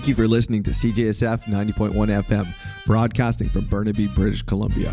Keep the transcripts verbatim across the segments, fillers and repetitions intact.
you for listening to C J S F ninety point one F M, broadcasting from Burnaby, British Columbia.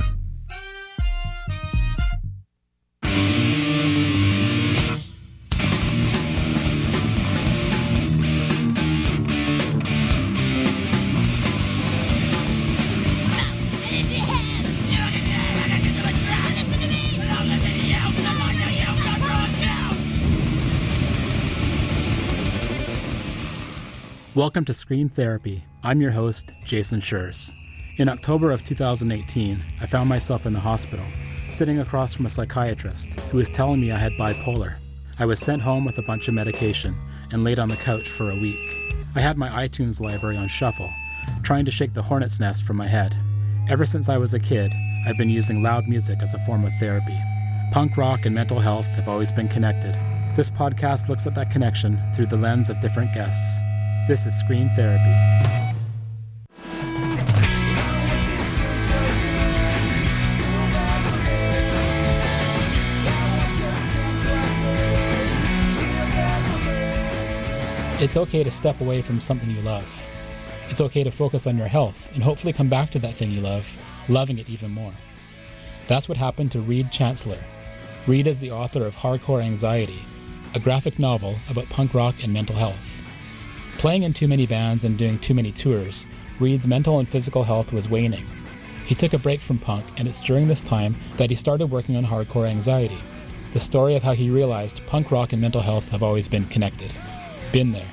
Welcome to Scream Therapy. I'm your host, Jason Schurz. In October of two thousand eighteen, I found myself in the hospital, sitting across from a psychiatrist who was telling me I had bipolar. I was sent home with a bunch of medication and laid on the couch for a week. I had my iTunes library on shuffle, trying to shake the hornet's nest from my head. Ever since I was a kid, I've been using loud music as a form of therapy. Punk rock and mental health have always been connected. This podcast looks at that connection through the lens of different guests. This is Scream Therapy. It's okay to step away from something you love. It's okay to focus on your health and hopefully come back to that thing you love, loving it even more. That's what happened to Reed Chancellor. Reed is the author of Hardcore Anxiety, a graphic novel about punk rock and mental health. Playing in too many bands and doing too many tours, Reed's mental and physical health was waning. He took a break from punk, and it's during this time that he started working on Hardcore Anxiety, the story of how he realized punk rock and mental health have always been connected. Been there.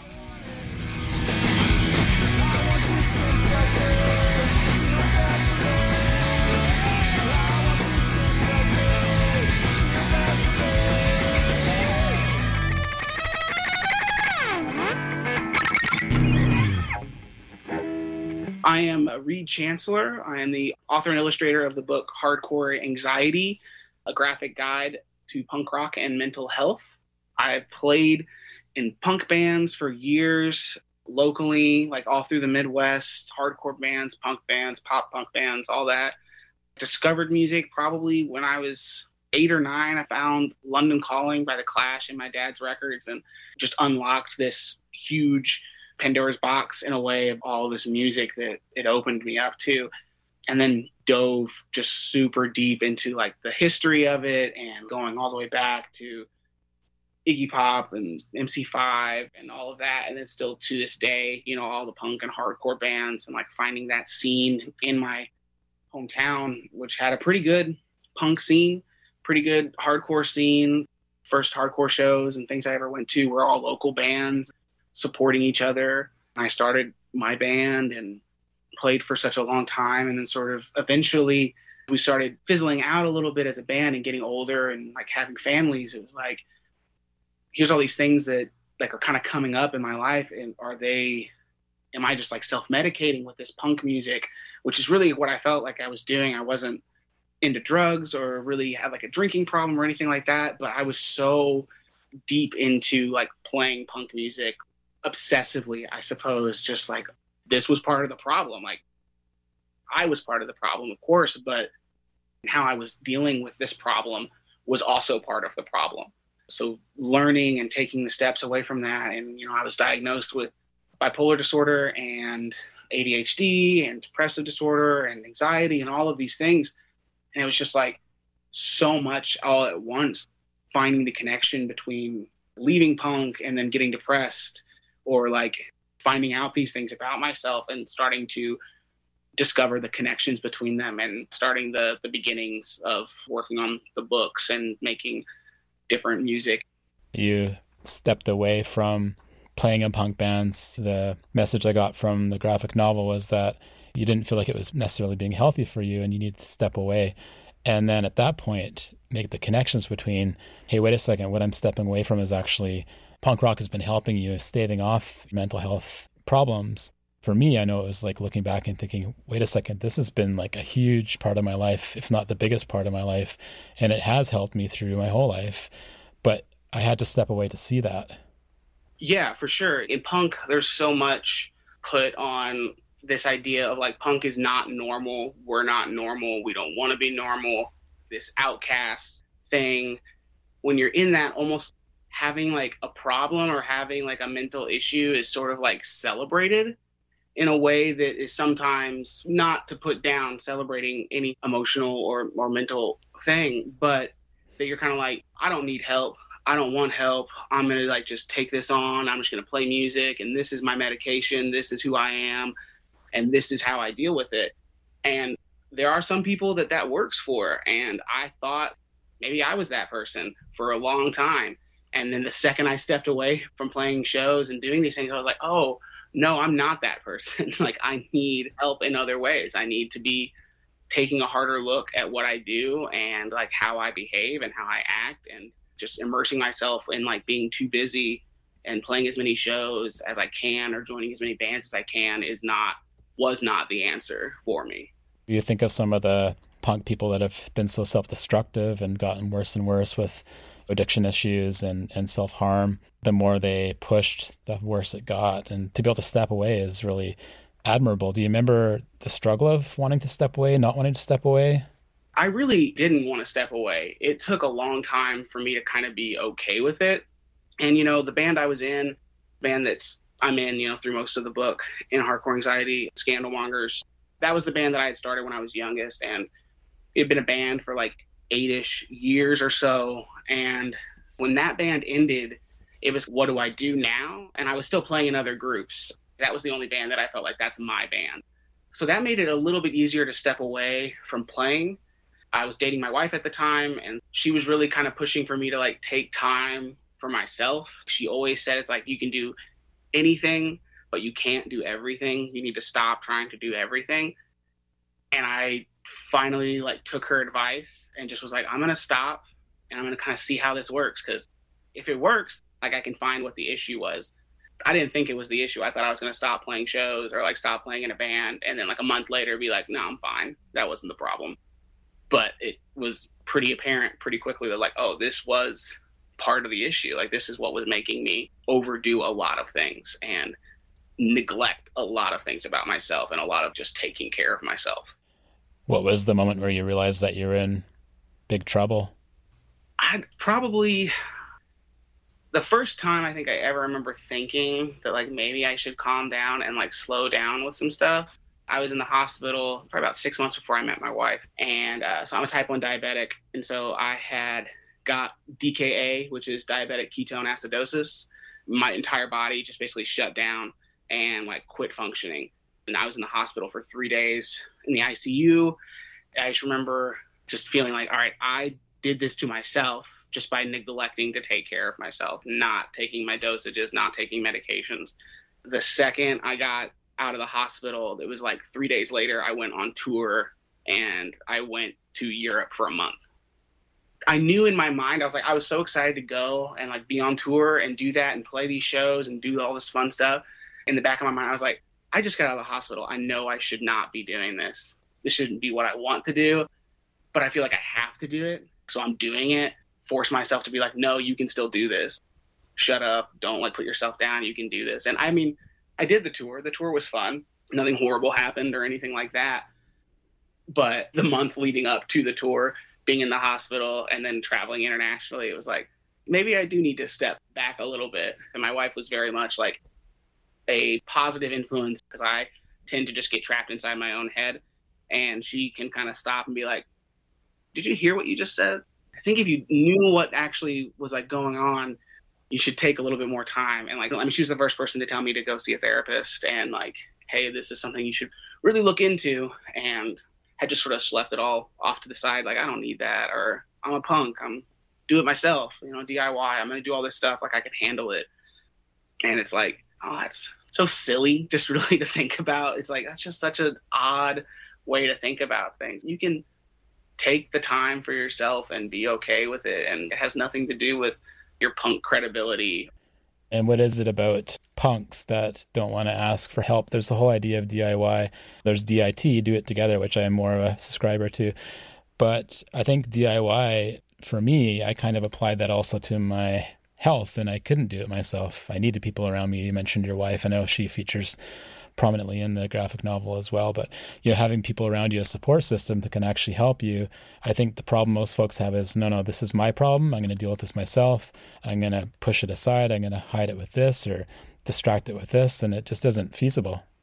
I am Reed Chancellor. I am the author and illustrator of the book Hardcore Anxiety, a graphic guide to punk rock and mental health. I've played in punk bands for years, locally, like all through the Midwest, hardcore bands, punk bands, pop punk bands, all that. Discovered music probably when I was eight or nine. I found London Calling by The Clash in my dad's records and just unlocked this huge Pandora's box in a way of all this music that it opened me up to, and then dove just super deep into like the history of it and going all the way back to Iggy Pop and M C five and all of that. And then still to this day, you know, all the punk and hardcore bands and like finding that scene in my hometown, which had a pretty good punk scene, pretty good hardcore scene. First hardcore shows and things I ever went to were all local bands supporting each other. I started my band and played for such a long time, and then sort of eventually we started fizzling out a little bit as a band and getting older and like having families. It was like, here's all these things that like are kind of coming up in my life, and are they, am I just like self-medicating with this punk music, which is really what I felt like I was doing. I wasn't into drugs or really had like a drinking problem or anything like that, but I was so deep into like playing punk music obsessively, I suppose. Just like this was part of the problem. Like I was part of the problem, of course, but how I was dealing with this problem was also part of the problem. So learning and taking the steps away from that. And, you know, I was diagnosed with bipolar disorder and A D H D and depressive disorder and anxiety and all of these things. And it was just like so much all at once, finding the connection between leaving punk and then getting depressed, or like finding out these things about myself and starting to discover the connections between them, and starting the, the beginnings of working on the books and making different music. You stepped away from playing in punk bands. The message I got from the graphic novel was that you didn't feel like it was necessarily being healthy for you and you needed to step away. And then at that point, make the connections between, hey, wait a second, what I'm stepping away from is actually punk rock has been helping you staving off mental health problems. For me, I know it was like looking back and thinking, wait a second, this has been like a huge part of my life, if not the biggest part of my life. And it has helped me through my whole life. But I had to step away to see that. Yeah, for sure. In punk, there's so much put on this idea of like punk is not normal. We're not normal. We don't want to be normal. This outcast thing. When you're in that, almost having like a problem or having like a mental issue is sort of like celebrated. in a way that is sometimes not to put down celebrating any emotional or, or mental thing, but that you're kind of like, I don't need help. I don't want help. I'm going to like just take this on. I'm just going to play music, and this is my medication. This is who I am, and this is how I deal with it. And there are some people that that works for. And I thought maybe I was that person for a long time. And then the second I stepped away from playing shows and doing these things, I was like, oh, no, I'm not that person. Like, I need help in other ways. I need to be taking a harder look at what I do and like how I behave and how I act, and just immersing myself in like being too busy and playing as many shows as I can or joining as many bands as I can is not, was not the answer for me. Do you think of some of the punk people that have been so self-destructive and gotten worse and worse with addiction issues and, and self-harm? The more they pushed, the worse it got. And to be able to step away is really admirable. Do you remember the struggle of wanting to step away, not wanting to step away? I really didn't want to step away. It took a long time for me to kind of be okay with it. And, you know, the band I was in, band that's I'm in, you know, through most of the book, in Hardcore Anxiety, Scandalmongers, that was the band that I had started when I was youngest. And it had been a band for like eight-ish years or so. And when that band ended, it was, what do I do now? And I was still playing in other groups. That was the only band that I felt like that's my band. So that made it a little bit easier to step away from playing. I was dating my wife at the time, and she was really kind of pushing for me to like take time for myself. She always said, it's like, you can do anything, but you can't do everything. You need to stop trying to do everything. And I finally like took her advice and just was like, I'm going to stop and I'm going to kind of see how this works. Because if it works, like I can find what the issue was. I didn't think it was the issue. I thought I was going to stop playing shows or like stop playing in a band. And then like a month later be like, no, I'm fine. That wasn't the problem. But it was pretty apparent pretty quickly that like, oh, this was part of the issue. Like, this is what was making me overdo a lot of things and neglect a lot of things about myself and a lot of just taking care of myself. What was the moment where you realized that you're in big trouble? I'd probably, the first time I think I ever remember thinking that like maybe I should calm down and like slow down with some stuff. I was in the hospital probably about six months before I met my wife. And uh, so I'm a type one diabetic. And so I had got D K A, which is diabetic ketone acidosis. My entire body just basically shut down and like quit functioning. And I was in the hospital for three days in the I C U. I just remember just feeling like, all right, I did this to myself just by neglecting to take care of myself, not taking my dosages, not taking medications. The second I got out of the hospital, it was like three days later, I went on tour and I went to Europe for a month. I knew in my mind, I was like, I was so excited to go and like be on tour and do that and play these shows and do all this fun stuff. In the back of my mind, I was like, I just got out of the hospital. I know I should not be doing this. This shouldn't be what I want to do, but I feel like I have to do it. So I'm doing it, force myself to be like, no, you can still do this. Shut up. Don't like put yourself down. You can do this. And I mean, I did the tour. The tour was fun. Nothing horrible happened or anything like that. But the month leading up to the tour, being in the hospital and then traveling internationally, it was like, maybe I do need to step back a little bit. And my wife was very much like a positive influence because I tend to just get trapped inside my own head. And she can kind of stop and be like, did you hear what you just said? I think if you knew what actually was like going on, you should take a little bit more time. And like, I mean, she was the first person to tell me to go see a therapist and like, hey, this is something you should really look into. And had just sort of left it all off to the side. Like, I don't need that. Or I'm a punk. I'm do it myself, you know, D I Y. I'm going to do all this stuff. Like I can handle it. And it's like, oh, that's so silly just really to think about. It's like, that's just such an odd way to think about things. You can take the time for yourself and be okay with it. And it has nothing to do with your punk credibility. And what is it about punks that don't want to ask for help? There's the whole idea of D I Y. There's D I T, do it together, which I am more of a subscriber to. But I think D I Y, for me, I kind of applied that also to my health, and I couldn't do it myself. I needed people around me. You mentioned your wife. I know she features prominently in the graphic novel as well, but you know, having people around you, a support system that can actually help you. I think the problem most folks have is, no, no, this is my problem. I'm going to deal with this myself. I'm going to push it aside. I'm going to hide it with this or distract it with this, and it just isn't feasible.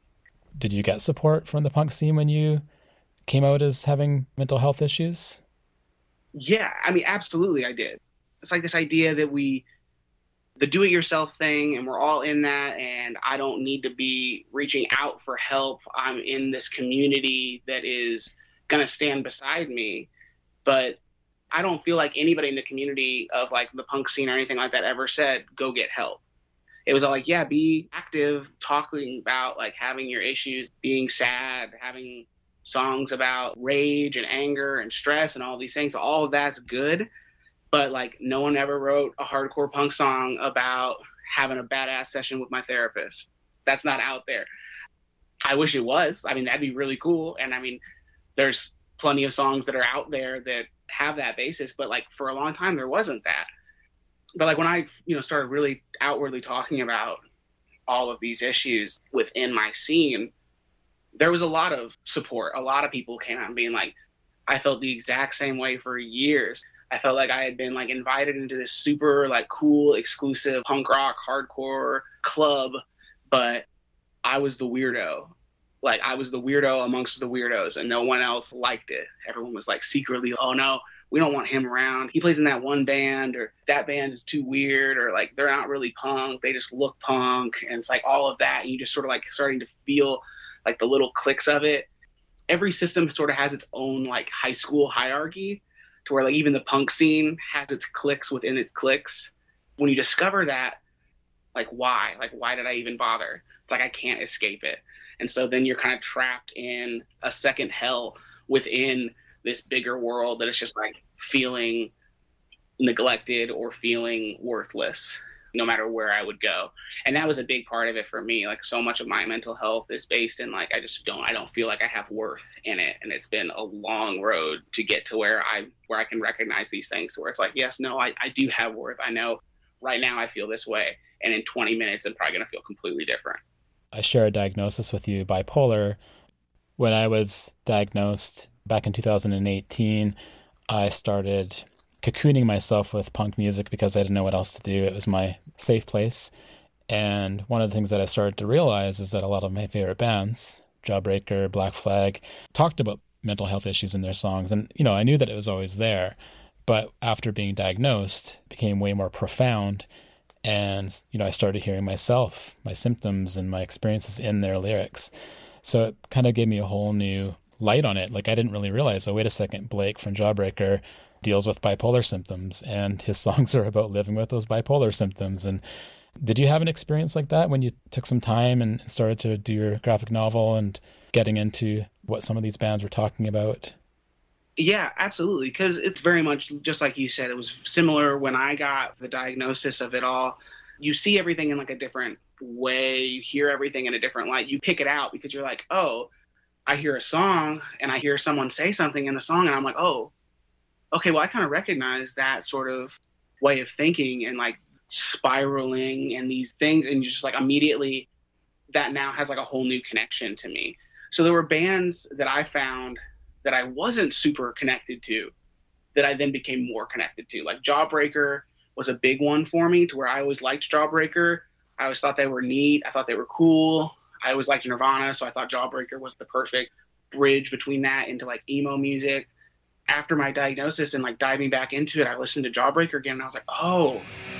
Did you get support from the punk scene when you came out as having mental health issues? Yeah, I mean, absolutely I did. It's like this idea that we, the do-it-yourself thing, and we're all in that, and I don't need to be reaching out for help. I'm in this community that is going to stand beside me. But I don't feel like anybody in the community of like the punk scene or anything like that ever said, go get help. It was all like, yeah, be active, talking about like having your issues, being sad, having songs about rage and anger and stress and all these things. All of that's good. But like no one ever wrote a hardcore punk song about having a badass session with my therapist. That's not out there. I wish it was. I mean, that'd be really cool. And I mean, there's plenty of songs that are out there that have that basis, but like for a long time there wasn't that. But like when I, you know, started really outwardly talking about all of these issues within my scene, there was a lot of support. A lot of people came out and being like, I felt the exact same way for years. I felt like I had been like invited into this super like cool, exclusive punk rock, hardcore club, but I was the weirdo. Like I was the weirdo amongst the weirdos and no one else liked it. Everyone was like secretly, oh no, we don't want him around. He plays in that one band, or that band is too weird, or like they're not really punk. They just look punk. And it's like all of that. And you just sort of like starting to feel like the little cliques of it. Every system sort of has its own like high school hierarchy to where like even the punk scene has its cliques within its cliques. When you discover that, like why? Like why did I even bother? It's like I can't escape it. And so then you're kind of trapped in a second hell within this bigger world that is just like feeling neglected or feeling worthless no matter where I would go. And that was a big part of it for me. Like so much of my mental health is based in like, I just don't, I don't feel like I have worth in it. And it's been a long road to get to where I, where I can recognize these things where it's like, yes, no, I, I do have worth. I know right now I feel this way. And in twenty minutes, I'm probably going to feel completely different. I share a diagnosis with you, bipolar. When I was diagnosed back in two thousand eighteen, I started cocooning myself with punk music because I didn't know what else to do. It was my safe place. And one of the things that I started to realize is that a lot of my favorite bands, Jawbreaker, Black Flag, talked about mental health issues in their songs. And, you know, I knew that it was always there. But after being diagnosed, it became way more profound. And, you know, I started hearing myself, my symptoms and my experiences in their lyrics. So it kind of gave me a whole new light on it. Like I didn't really realize, oh, wait a second, Blake from Jawbreaker deals with bipolar symptoms and his songs are about living with those bipolar symptoms. And did you have an experience like that when you took some time and started to do your graphic novel and getting into what some of these bands were talking about? Yeah, absolutely. Because it's very much just like you said, it was similar when I got the diagnosis of it all. You see everything in like a different way. You hear everything in a different light. You pick it out because you're like, oh, I hear a song and I hear someone say something in the song and I'm like, oh, okay, well, I kind of recognize that sort of way of thinking and like spiraling and these things. And just like immediately that now has like a whole new connection to me. So there were bands that I found that I wasn't super connected to that I then became more connected to. Like Jawbreaker was a big one for me to where I always liked Jawbreaker. I always thought they were neat. I thought they were cool. I always liked Nirvana, so I thought Jawbreaker was the perfect bridge between that into like emo music. After my diagnosis and like diving back into it, I listened to Jawbreaker again and I was like, oh.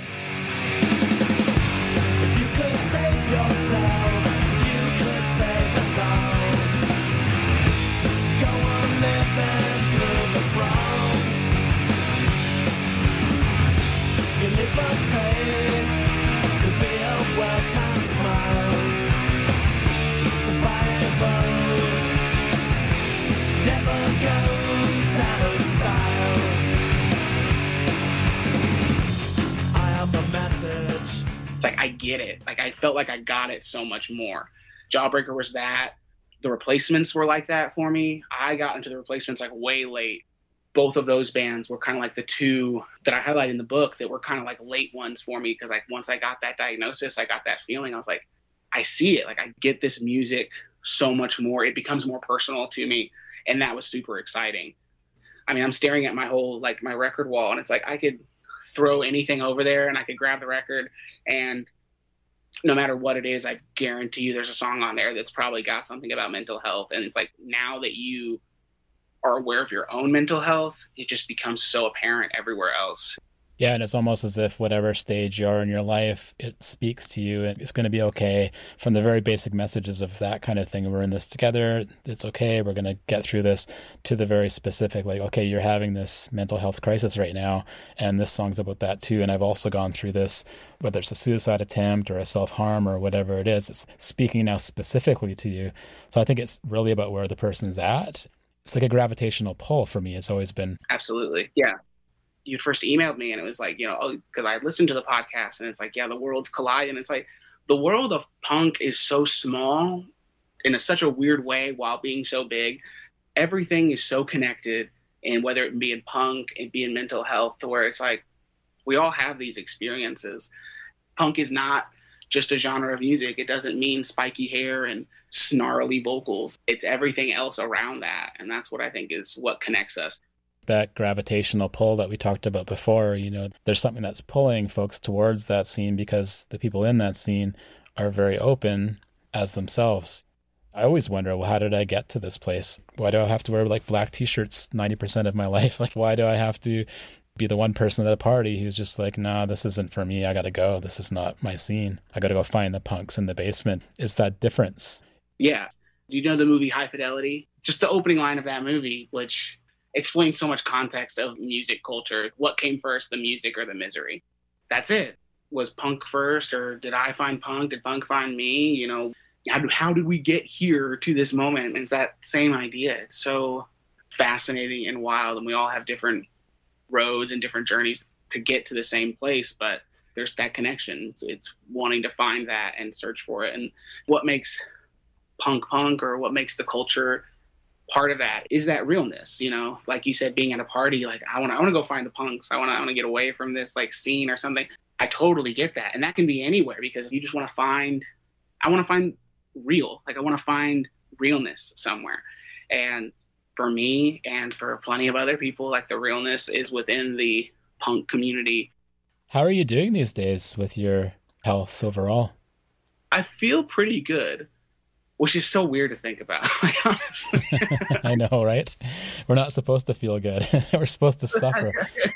If you could save yourself, you could save us all. Go on living, prove us wrong. You live by faith, could be a well-timed smile. Survival never goes out of style. I have a message. It's like, I get it. Like, I felt like I got it so much more. Jawbreaker was that. The Replacements were like that for me. I got into the Replacements like way late. Both of those bands were kind of like the two that I highlight in the book that were kind of like late ones for me. Because like once I got that diagnosis, I got that feeling. I was like, I see it. Like I get this music so much more. It becomes more personal to me. And that was super exciting. I mean, I'm staring at my whole, like my record wall and it's like, I could throw anything over there and I could grab the record and no matter what it is, I guarantee you there's a song on there that's probably got something about mental health. And it's like, now that you are aware of your own mental health, it just becomes so apparent everywhere else. Yeah, and it's almost as if whatever stage you are in your life, it speaks to you and it's going to be okay. From the very basic messages of that kind of thing, we're in this together, it's okay, we're going to get through this, to the very specific, like, okay, you're having this mental health crisis right now, and this song's about that too, and I've also gone through this, whether it's a suicide attempt or a self-harm or whatever it is, it's speaking now specifically to you. So I think it's really about where the person's at. It's like a gravitational pull for me. It's always been. Absolutely. Yeah. You first emailed me and it was like, you know, oh, because I listened to the podcast and it's like, yeah, the worlds collide. And it's like, the world of punk is so small in a, such a weird way while being so big. Everything is so connected. And whether it be in punk and be in mental health, to where it's like, we all have these experiences. Punk is not just a genre of music. It doesn't mean spiky hair and snarly vocals. It's everything else around that. And that's what I think is what connects us. That gravitational pull that we talked about before, you know, there's something that's pulling folks towards that scene because the people in that scene are very open as themselves. I always wonder, well, how did I get to this place? Why do I have to wear like black t-shirts ninety percent of my life? Like, why do I have to be the one person at a party who's just like, nah, this isn't for me. I got to go. This is not my scene. I got to go find the punks in the basement. Is that difference? Yeah. Do you know the movie High Fidelity? Just the opening line of that movie, which explains so much context of music culture. What came first, the music or the misery? That's it. Was punk first, or did I find punk? Did punk find me? You know, how, how did we get here to this moment? And it's that same idea. It's so fascinating and wild, and we all have different roads and different journeys to get to the same place, but there's that connection. It's, it's wanting to find that and search for it. And what makes punk punk, or what makes the culture part of that, is that realness. You know, like you said, being at a party, like I want to I want to go find the punks. I want to I want to get away from this like scene or something. I totally get that. And that can be anywhere, because you just want to find I want to find real. Like I want to find realness somewhere. And for me and for plenty of other people, like the realness is within the punk community. How are you doing these days with your health overall? I feel pretty good, which is so weird to think about. Like, honestly. I know, right? We're not supposed to feel good. We're supposed to suffer.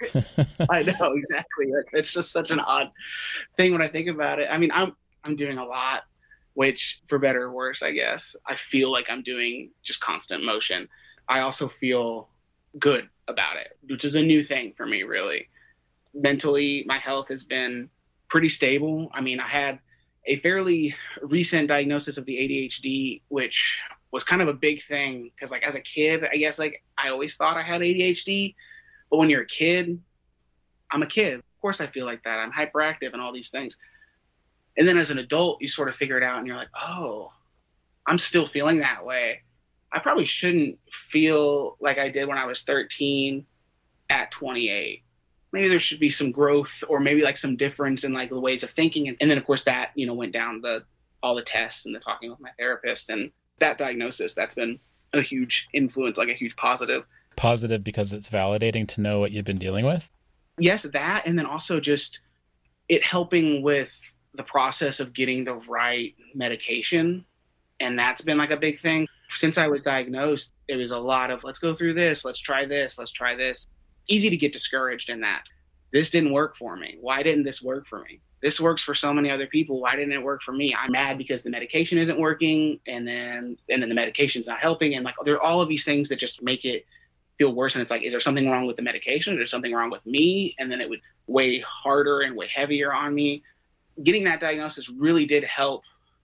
I know, exactly. Like, it's just such an odd thing when I think about it. I mean, I'm I'm doing a lot, which for better or worse, I guess, I feel like I'm doing just constant motion. I also feel good about it, which is a new thing for me, really. Mentally, my health has been pretty stable. I mean, I had a fairly recent diagnosis of the A D H D, which was kind of a big thing because, like, as a kid, I guess, like, I always thought I had A D H D. But when you're a kid, I'm a kid. Of course I feel like that. I'm hyperactive and all these things. And then as an adult, you sort of figure it out and you're like, oh, I'm still feeling that way. I probably shouldn't feel like I did when I was thirteen at twenty-eight. Maybe there should be some growth, or maybe like some difference in like the ways of thinking. And, and then of course that, you know, went down the, all the tests and the talking with my therapist, and that diagnosis, that's been a huge influence, like a huge positive. Positive because it's validating to know what you've been dealing with? Yes, that. And then also just it helping with the process of getting the right medication. And that's been like a big thing. Since I was diagnosed, it was a lot of, let's go through this, let's try this, let's try this. Easy to get discouraged in that. This didn't work for me. Why didn't this work for me? This works for so many other people. Why didn't it work for me? I'm mad because the medication isn't working, and then and then the medication's not helping. And like there are all of these things that just make it feel worse. And it's like, is there something wrong with the medication? Is there something wrong with me? And then it would weigh harder and weigh heavier on me. Getting that diagnosis really did help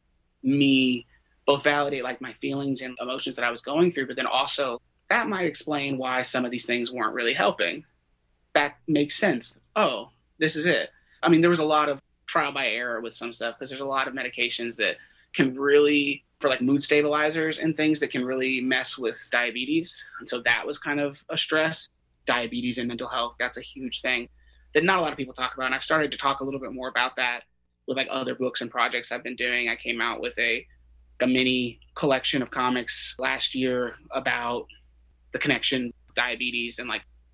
me both validate like my feelings and emotions that I was going through, but then also that might explain why some of these things weren't really helping. That makes sense. Oh, this is it. I mean, there was a lot of trial by error with some stuff, because there's a lot of medications that can really, for like mood stabilizers and things, that can really mess with diabetes. And so that was kind of a stress. Diabetes and mental health, that's a huge thing that not a lot of people talk about. And I've started to talk a little bit more about that with like other books and projects I've been doing. I came out with a a mini collection of comics last year about the connection diabetes and like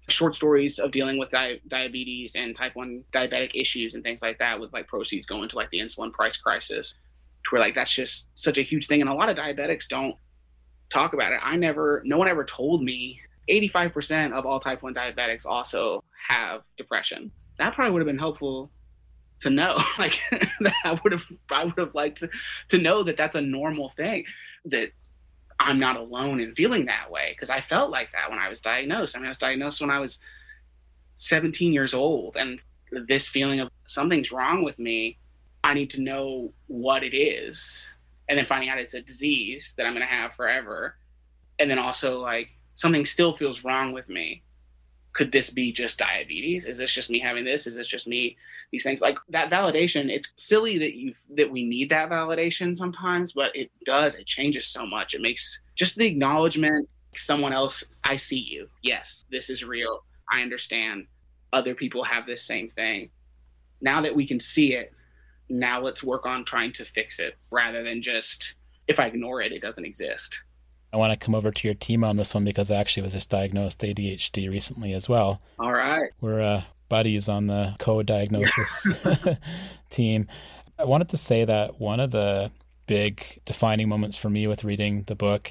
short stories of dealing with di- diabetes and type one diabetic issues and things like that, with like proceeds going to like the insulin price crisis, to where like that's just such a huge thing. And a lot of diabetics don't talk about it. I never, no one ever told me eighty-five percent of all type one diabetics also have depression. That probably would have been helpful to know. Like I would have, I would have liked to, to know that that's a normal thing, that I'm not alone in feeling that way. Cause I felt like that when I was diagnosed. I mean, I was diagnosed when I was seventeen years old, and this feeling of something's wrong with me, I need to know what it is. And then finding out it's a disease that I'm going to have forever. And then also like something still feels wrong with me. Could this be just diabetes? Is this just me having this? Is this just me? These things, like that validation, it's silly that you that we need that validation sometimes, but it does. It changes so much. It makes just the acknowledgement, someone else, I see you. Yes, this is real. I understand. Other people have this same thing. Now that we can see it, now let's work on trying to fix it, rather than just, if I ignore it, it doesn't exist. I want to come over to your team on this one because I actually was just diagnosed A D H D recently as well. All right. We're uh, buddies on the co-diagnosis team. I wanted to say that one of the big defining moments for me with reading the book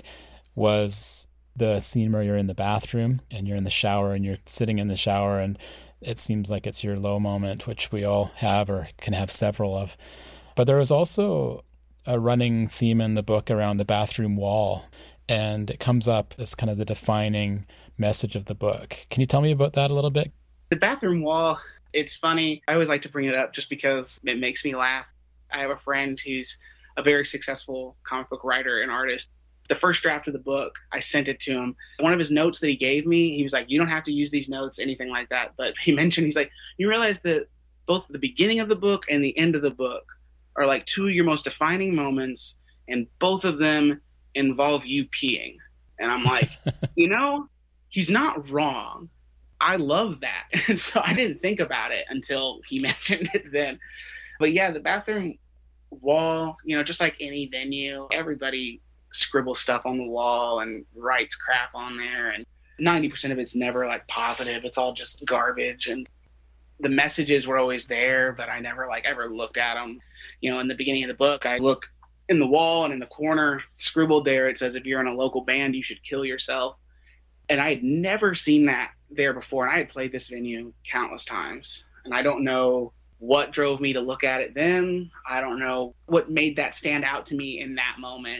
was the scene where you're in the bathroom and you're in the shower and you're sitting in the shower, and it seems like it's your low moment, which we all have or can have several of. But there was also a running theme in the book around the bathroom wall, and it comes up as kind of the defining message of the book. Can you tell me about that a little bit? The bathroom wall, it's funny. I always like to bring it up just because it makes me laugh. I have a friend who's a very successful comic book writer and artist. The first draft of the book, I sent it to him. One of his notes that he gave me, he was like, you don't have to use these notes, anything like that. But he mentioned, he's like, you realize that both the beginning of the book and the end of the book are like two of your most defining moments, and both of them involve you peeing. And I'm like, you know, he's not wrong. I love that. And so I didn't think about it until he mentioned it then. But yeah, the bathroom wall, you know, just like any venue, everybody scribbles stuff on the wall and writes crap on there. And ninety percent of it's never like positive. It's all just garbage. And the messages were always there, but I never like ever looked at them. You know, in the beginning of the book, I look in the wall, and in the corner, scribbled there, it says, if you're in a local band, you should kill yourself. And I had never seen that there before. And I had played this venue countless times. And I don't know what drove me to look at it then. I don't know what made that stand out to me in that moment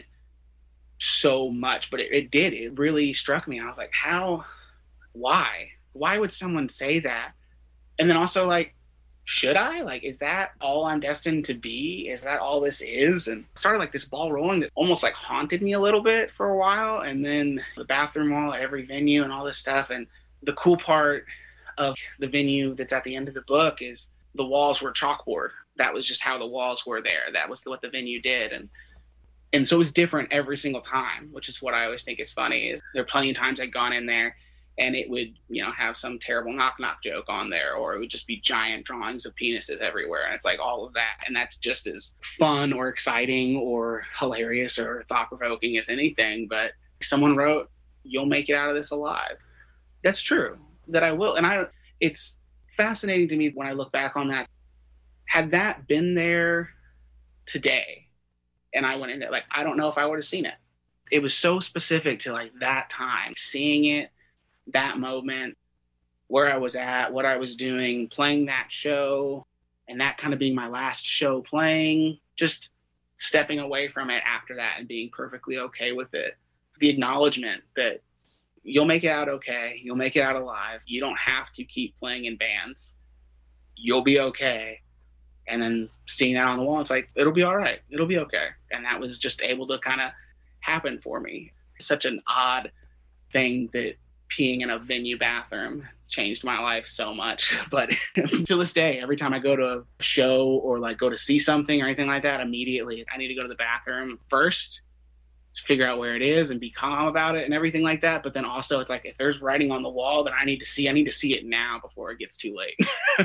so much, but it, it did. It really struck me. And I was like, how, why? Why would someone say that? And then also, like, should I? Like, is that all I'm destined to be? Is that all this is? And it started like this ball rolling that almost like haunted me a little bit for a while. And then the bathroom wall at every venue and all this stuff. And the cool part of the venue that's at the end of the book is the walls were chalkboard. That was just how the walls were there. That was what the venue did. And and so it was different every single time, which is what I always think is funny. Is there are plenty of times I'd gone in there and it would, you know, have some terrible knock-knock joke on there, or it would just be giant drawings of penises everywhere. And it's like all of that. And that's just as fun or exciting or hilarious or thought-provoking as anything. But someone wrote, you'll make it out of this alive. That's true, that I will. And I, it's fascinating to me when I look back on that. Had that been there today and I went in there, like, I don't know if I would have seen it. It was so specific to like that time, seeing it, that moment, where I was at, what I was doing, playing that show, and that kind of being my last show playing, just stepping away from it after that and being perfectly okay with it. The acknowledgement that you'll make it out okay, you'll make it out alive, you don't have to keep playing in bands, you'll be okay. And then seeing that on the wall, it's like, it'll be all right, it'll be okay. And that was just able to kind of happen for me. Such an odd thing that peeing in a venue bathroom changed my life so much. But to this day, every time I go to a show or like go to see something or anything like that, immediately I need to go to the bathroom first, figure out where it is and be calm about it and everything like that. But then also it's like, if there's writing on the wall that I need to see, I need to see it now before it gets too late.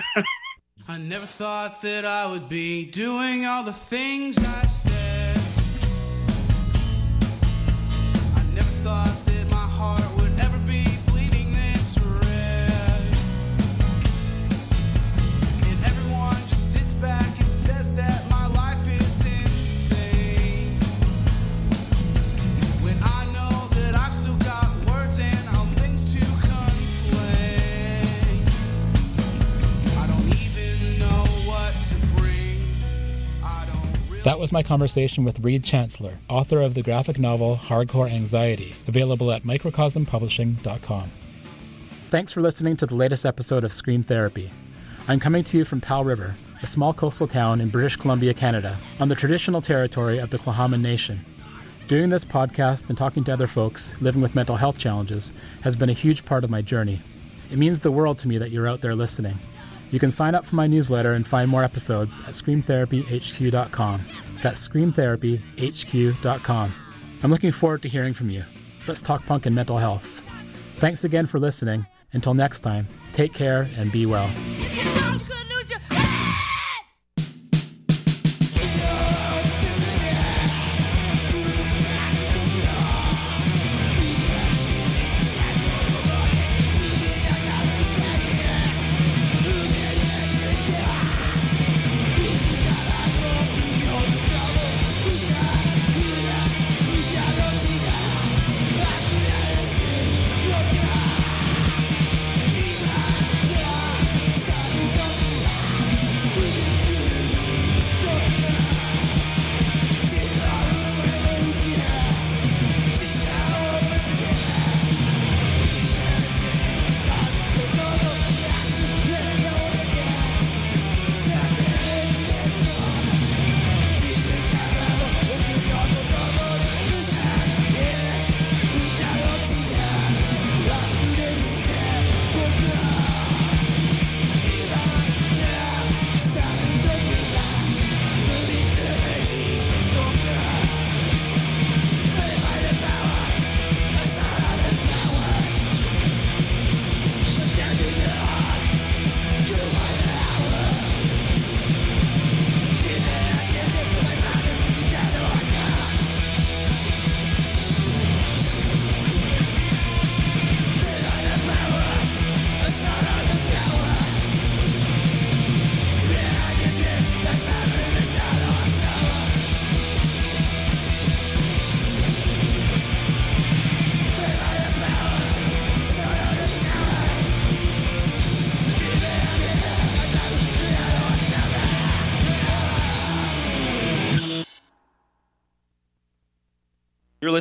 I never thought that I would be doing all the things I said. I never thought that my heart would ever be bleeding this red. That was my conversation with Reed Chancellor, author of the graphic novel Hardcore Anxiety, available at microcosm publishing dot com. Thanks for listening to the latest episode of Scream Therapy. I'm coming to you from Powell River, a small coastal town in British Columbia, Canada, on the traditional territory of the Tla'amin Nation. Doing this podcast and talking to other folks living with mental health challenges has been a huge part of my journey. It means the world to me that you're out there listening. You can sign up for my newsletter and find more episodes at scream therapy h q dot com. That's scream therapy h q dot com. I'm looking forward to hearing from you. Let's talk punk and mental health. Thanks again for listening. Until next time, take care and be well.